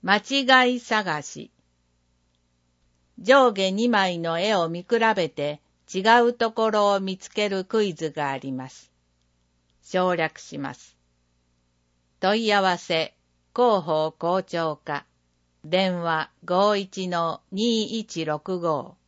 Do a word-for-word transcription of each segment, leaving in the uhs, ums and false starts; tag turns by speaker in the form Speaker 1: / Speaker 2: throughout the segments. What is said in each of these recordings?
Speaker 1: 間違い探し。上下にまいの絵を見比べて違うところを見つけるクイズがあります。省略します。問い合わせ、広報校長課。電話 ごいちのにいちろくご。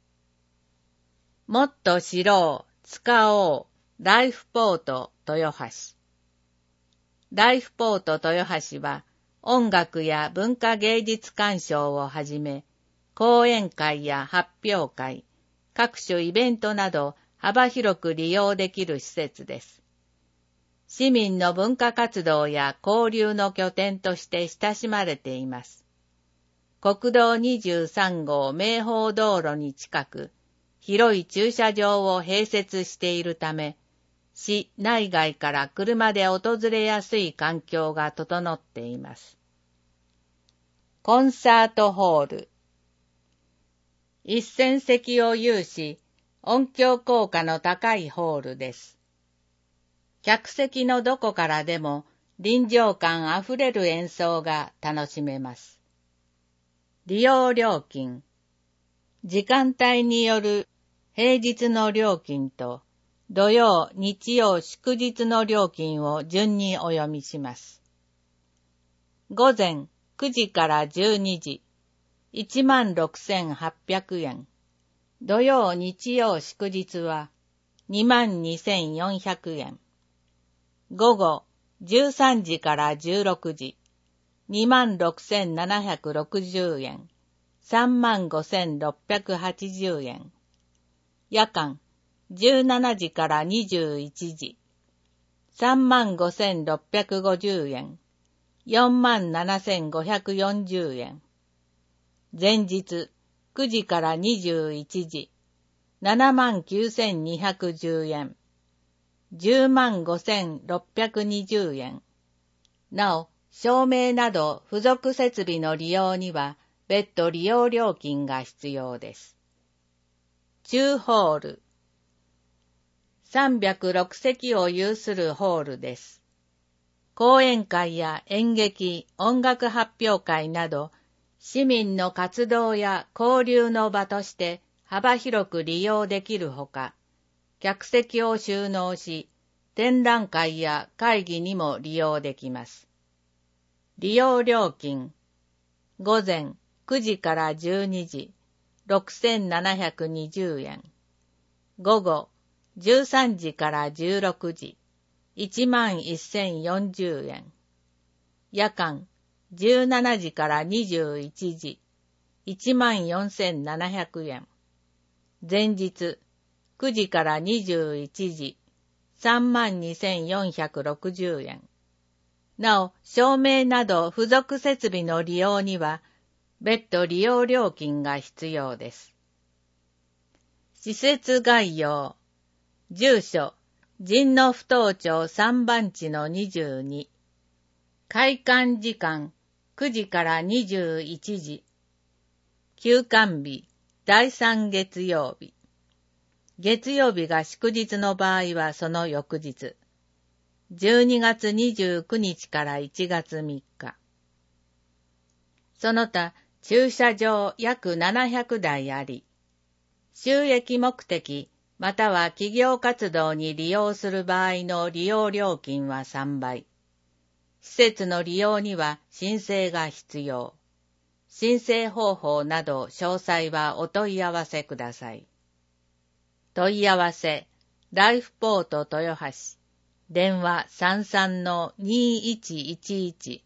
Speaker 1: もっと知ろう、使おう、ライフポート豊橋。ライフポート豊橋は音楽や文化芸術鑑賞をはじめ、講演会や発表会、各種イベントなど幅広く利用できる施設です。市民の文化活動や交流の拠点として親しまれています。国道にじゅうさんごう名宝道路に近く、広い駐車場を併設しているため、市内外から車で訪れやすい環境が整っています。コンサートホール。一千席を有し、音響効果の高いホールです。客席のどこからでも臨場感あふれる演奏が楽しめます。利用料金。時間帯による平日の料金と土曜、日曜、祝日の料金を順にお読みします。午前くじからじゅうにじ、いちまんろくせんはっぴゃくえん。土曜、日曜、祝日はにまんにせんよんひゃくえん。午後じゅうさんじからじゅうろくじ、にまんろくせんななひゃくろくじゅうえん。さんまんごせんろっぴゃくはちじゅうえん。夜間じゅうしちじからにじゅういちじ、さんまんごせんろっぴゃくごじゅうえん。よんまんななせんごひゃくよんじゅうえん。前日くじからにじゅういちじ、ななまんきゅうせんにひゃくじゅうえん。じゅうまんごせんろっぴゃくにじゅうえん。なお、照明など付属設備の利用には別途利用料金が必要です。中ホール。さんびゃくろくせきを有するホールです。講演会や演劇、音楽発表会など、市民の活動や交流の場として幅広く利用できるほか、客席を収納し、展覧会や会議にも利用できます。利用料金。午前くじからじゅうにじ、ろくせんななひゃくにじゅうえん。午後じゅうさんじからじゅうろくじ、いちまんせんよんじゅうえん。夜間じゅうしちじからにじゅういちじ、いちまんよんせんななひゃくえん。前日くじからにじゅういちじ、さんまんにせんよんひゃくろくじゅうえん。なお、照明など付属設備の利用には、別途利用料金が必要です。施設概要。住所、神野ふ頭町さんばんちのにじゅうに。開館時間、くじからにじゅういちじ。休館日、だいさん月曜日。月曜日が祝日の場合はその翌日。じゅうにがつにじゅうくにちからいちがつみっか。その他、駐車場約ななひゃくだいあり、収益目的または企業活動に利用する場合の利用料金はさんばい。施設の利用には申請が必要。申請方法など詳細はお問い合わせください。問い合わせ、ライフポート豊橋。電話 さんさんのにいちいちいち。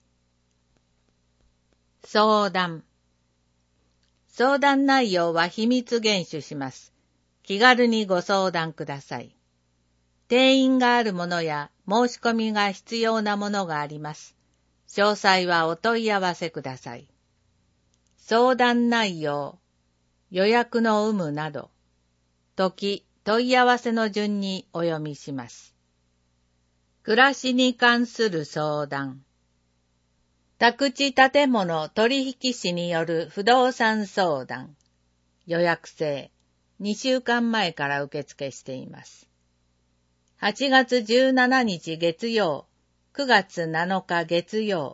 Speaker 1: 相談。相談内容は秘密厳守します。気軽にご相談ください。定員があるものや申し込みが必要なものがあります。詳細はお問い合わせください。相談内容、予約の有無など、時、問い合わせの順にお読みします。暮らしに関する相談。宅地建物取引士による不動産相談。予約制。にしゅうかんまえから受付しています。はちがつじゅうしちにち月曜、くがつなのか月曜、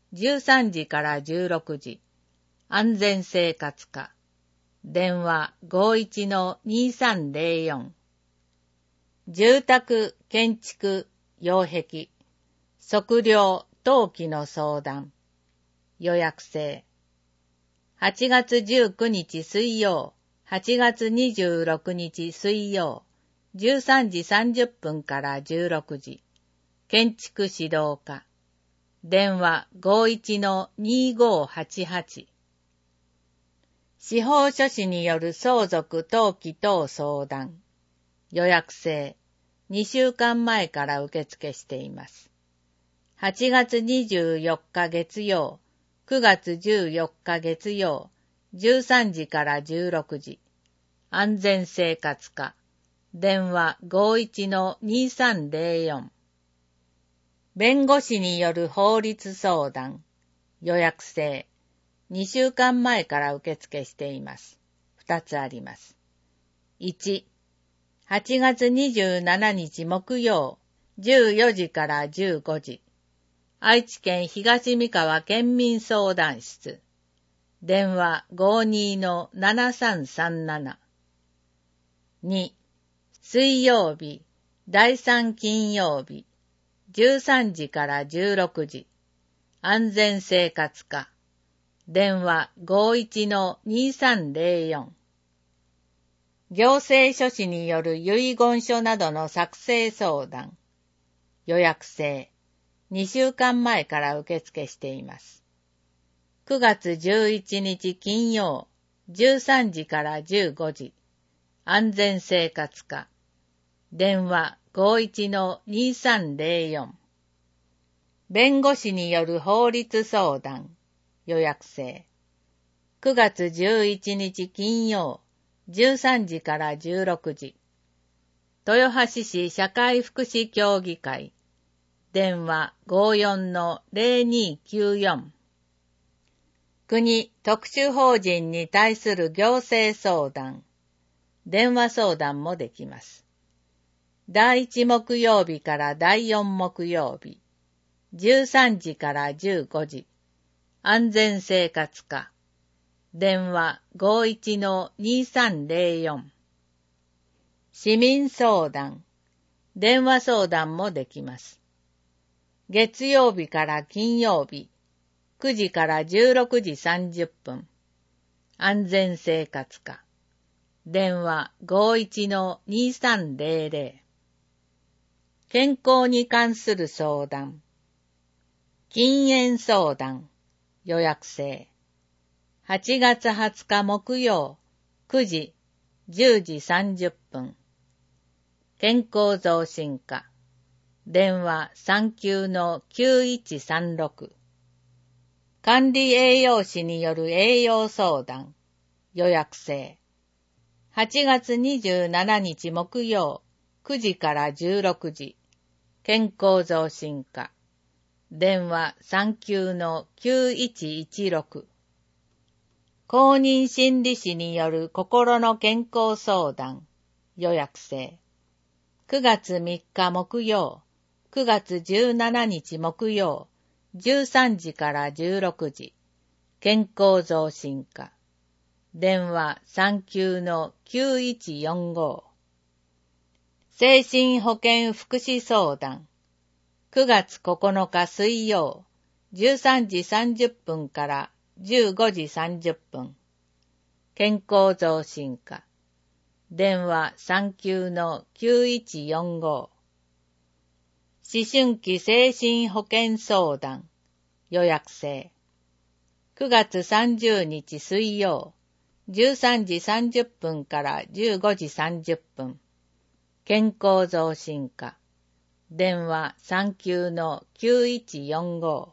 Speaker 1: じゅうさんじからじゅうろくじ、安全生活課。電話 ごーいちのにさんぜろよん。住宅、建築、擁壁、測量、登記の相談。予約制。はちがつじゅうくにち水曜、はちがつにじゅうろくにち水曜、じゅうさんじさんじゅっぷんからじゅうろくじ。建築指導課。電話 ごーいちのにごーはちはち。司法書士による相続登記等相談。予約制。にしゅうかんまえから受付しています。はちがつにじゅうよっか月曜、くがつじゅうよっか月曜、じゅうさんじからじゅうろくじ。安全生活課。電話 ごーいちのにさんぜろよん。弁護士による法律相談。予約制。にしゅうかんまえから受付しています。ふたつあります。いち、はちがつにじゅうしちにち木曜、じゅうよじからじゅうごじ。愛知県東三河県民相談室。電話 ごーにのななさんさんなな。に、水曜日、だいさん金曜日、じゅうさんじからじゅうろくじ。安全生活課。電話 ごーいちのにさんぜろよん。行政書士による遺言書などの作成相談。予約制。にしゅうかんまえから受付しています。くがつじゅういちにち金曜、じゅうさんじからじゅうごじ。安全生活課。電話 ごーいちのにさんぜろよん。弁護士による法律相談。予約制。くがつじゅういちにち金曜、じゅうさんじからじゅうろくじ。豊橋市社会福祉協議会。電話 ごーよんのぜろにきゅうよん。国特殊法人に対する行政相談。電話相談もできます。だいいち木曜日からだいよん木曜日。じゅうさんじからじゅうごじ。安全生活課。電話 ごーいちのにさんぜろよん。市民相談。電話相談もできます。月曜日から金曜日、くじからじゅうろくじさんじゅっぷん。安全生活課。電話 ごーいちのにさんぜろぜろ。健康に関する相談。禁煙相談。予約制。はちがつはつか木曜、くじ、じゅうじさんじゅっぷん。健康増進課。電話 さんきゅうのきゅういちさんろく。管理栄養士による栄養相談。予約制。はちがつにじゅうしちにち木曜、くじからじゅうろくじ。健康増進課。電話 さんきゅうのきゅういちいちろく。公認心理師による心の健康相談。予約制。くがつみっか木曜、くがつじゅうしちにち木曜、じゅうさんじからじゅうろくじ。健康増進課。電話 さんきゅうのきゅういちよんご。精神保健福祉相談。くがつここのか水曜、じゅうさんじさんじゅっぷんからじゅうごじさんじゅっぷん。健康増進課。電話 さんきゅうのきゅういちよんご。思春期精神保健相談。予約制。くがつさんじゅうにち水曜、じゅうさんじさんじゅっぷんからじゅうごじさんじゅっぷん。健康増進課。電話 さんきゅうのきゅういちよんご。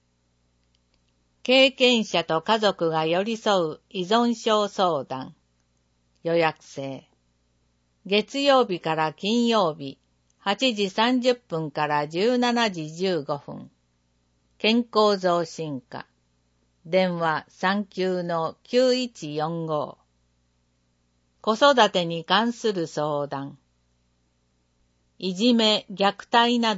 Speaker 1: 経験者と家族が寄り添う依存症相談。予約制。月曜日から金曜日、はちじさんじゅっぷんからじゅうしちじじゅうごふん。健康増進課。電話 さんきゅうのきゅういちよんご。子育てに関する相談。いじめ、虐待など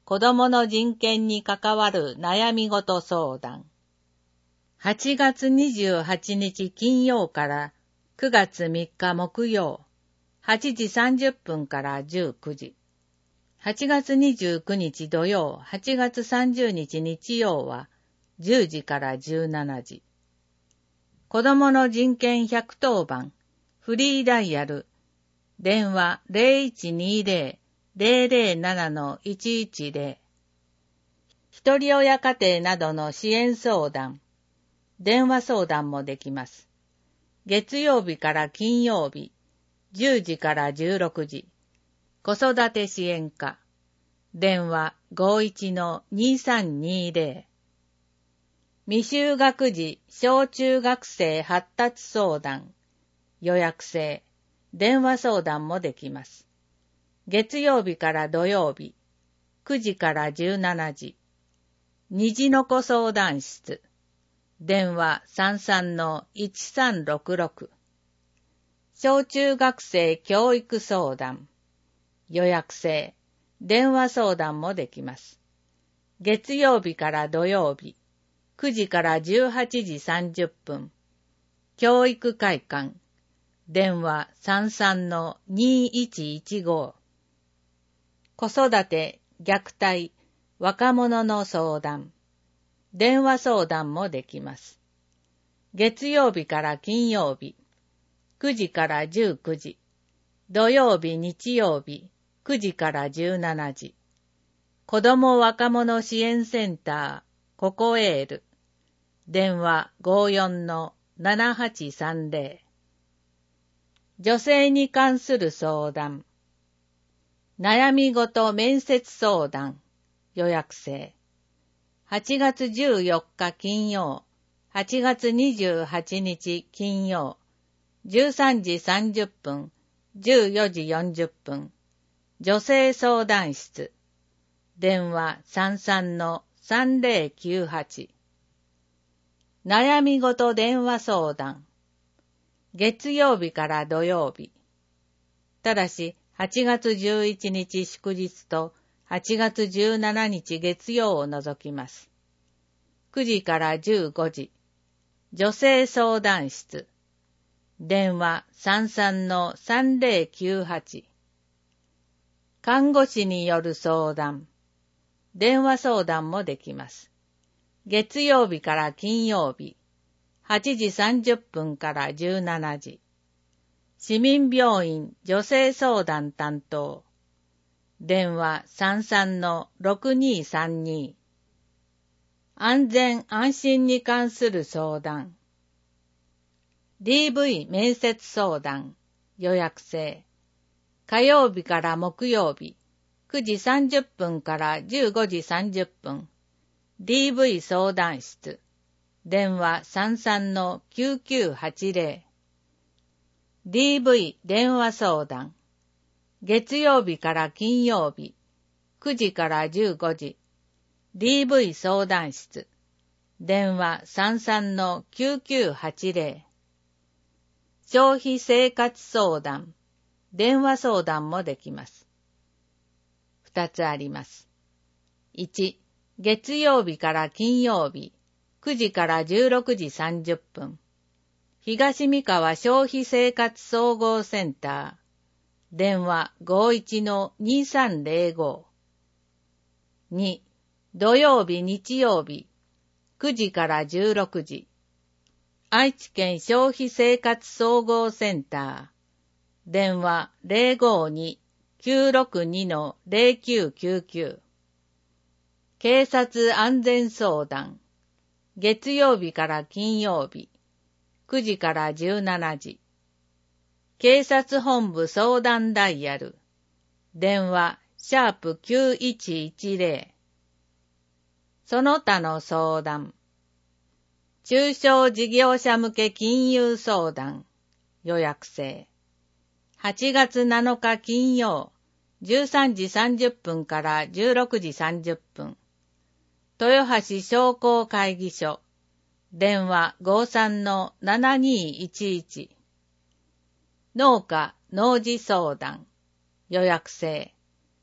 Speaker 1: 子供の人権に関わる悩み事相談。はちがつにじゅうはちにち金曜からくがつみっか木曜、はちじさんじゅっぷんからじゅうくじ。はちがつにじゅうくにち土曜、はちがつさんじゅうにち日曜はじゅうじからじゅうしちじ。子供の人権ひゃくいちばん、フリーダイヤル、電話 ゼロいちにゼロ ゼロゼロななのいちいちゼロ。ひとり親家庭などの支援相談、電話相談もできます。月曜日から金曜日、じゅうじからじゅうろくじ。子育て支援課、電話 ごいちのにさんにゼロ。未就学児小中学生発達相談、予約制、電話相談もできます。月曜日から土曜日、くじからじゅうしちじ。虹の子相談室、電話 さんさんのいちさんろくろく。小中学生教育相談、予約制、電話相談もできます。月曜日から土曜日、くじからじゅうはちじさんじゅっぷん。教育会館、電話 さんさんのにいちいちご。子育て、虐待、若者の相談、電話相談もできます。月曜日から金曜日、くじからじゅうくじ。土曜日、日曜日、くじからじゅうしちじ。子ども若者支援センター、ココエール。電話 ごよんのななはちさんゼロ。女性に関する相談。悩み事面接相談、予約制。はちがつじゅうよっか金曜、はちがつにじゅうはちにち金曜、じゅうさんじさんじゅっぷん、じゅうよじよんじゅっぷん。女性相談室。電話 さんさんのさんゼロきゅうはち。悩み事電話相談。月曜日から土曜日。ただし、はちがつじゅういちにち祝日とはちがつじゅうしちにち月曜を除きます。くじからじゅうごじ。女性相談室。電話 さんさんのさんゼロきゅうはち。看護師による相談。電話相談もできます。月曜日から金曜日、はちじさんじゅっぷんからじゅうしちじ。市民病院女性相談担当。電話 さんさんのろくにさんに。安全安心に関する相談。ディーブイ 面接相談、予約制。火曜日から木曜日、くじさんじゅっぷんからじゅうごじさんじゅっぷん。ディーブイ 相談室。電話 さんさんのきゅうきゅうはちゼロ。ディーブイ 電話相談。月曜日から金曜日、くじからじゅうごじ。ディーブイ 相談室。電話 さんさんのきゅうきゅうはちゼロ。消費生活相談。電話相談もできます。二つあります。いち、月曜日から金曜日、くじからじゅうろくじさんじゅっぷん。東三河消費生活総合センター。電話 ごいちのにさんゼロご。に、土曜日日曜日、くじからじゅうろくじ。愛知県消費生活総合センター。電話 ゼロごに きゅうろくにのゼロきゅうきゅうきゅう。警察安全相談。月曜日から金曜日、くじからじゅうしちじ。警察本部相談ダイヤル。電話シャープきゅういちいちゼロ。その他の相談。中小事業者向け金融相談。予約制。はちがつなのか金曜、じゅうさんじさんじゅっぷんからじゅうろくじさんじゅっぷん。豊橋商工会議所。電話 ごさんのななにいちいち。農家農事相談。予約制。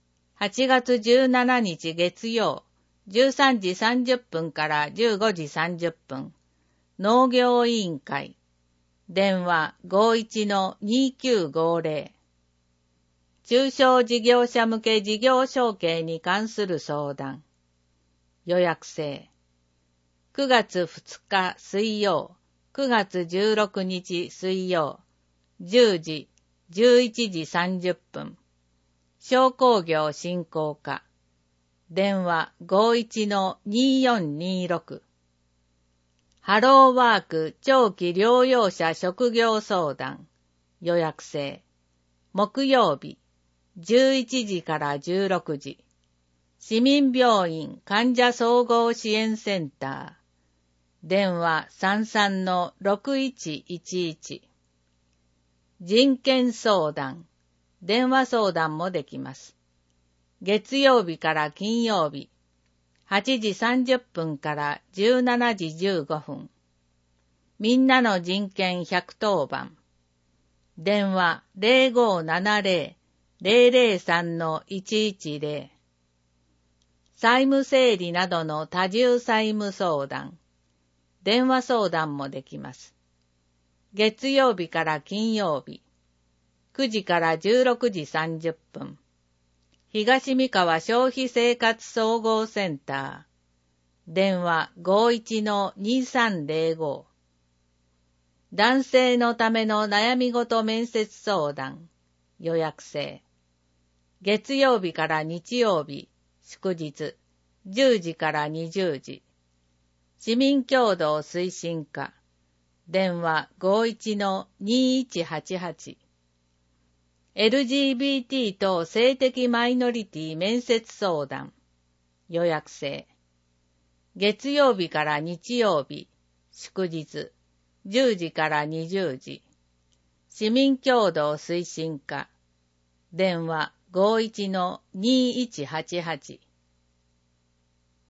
Speaker 1: はちがつじゅうしちにち月曜、じゅうさんじさんじゅっぷんからじゅうごじさんじゅっぷん、農業委員会、電話 ごいちのにきゅうごぜろ。中小事業者向け事業承継に関する相談。予約制。くがつふつか水曜、くがつじゅうろくにち水曜、じゅうじ、じゅういちじさんじゅっぷん。商工業振興課。電話 ごいちのによんにろく。ハローワーク長期療養者職業相談。予約制。木曜日、じゅういちじからじゅうろくじ。市民病院患者総合支援センター。電話 さんさんのろくいちいちいち。人権相談。電話相談もできます。月曜日から金曜日、はちじさんじゅっぷんからじゅうしちじじゅうごふん。みんなの人権ひゃくとおばん。電話 ゼロごななゼロ ゼロゼロさんのいちいちゼロ。債務整理などの多重債務相談。電話相談もできます。月曜日から金曜日、くじからじゅうろくじさんじゅっぷん。東三河消費生活総合センター。電話 ごいちのにさんゼロご。男性のための悩みごと面接相談。予約制。月曜日から日曜日、祝日、じゅうじからにじゅうじ。市民協同推進課。電話 ごいちのにいちはちはち。エルジービーティー 等性的マイノリティ面接相談。予約制。月曜日から日曜日、祝日、じゅうじからにじゅうじ。市民協同推進課。電話 ごいちのにいちはちはち。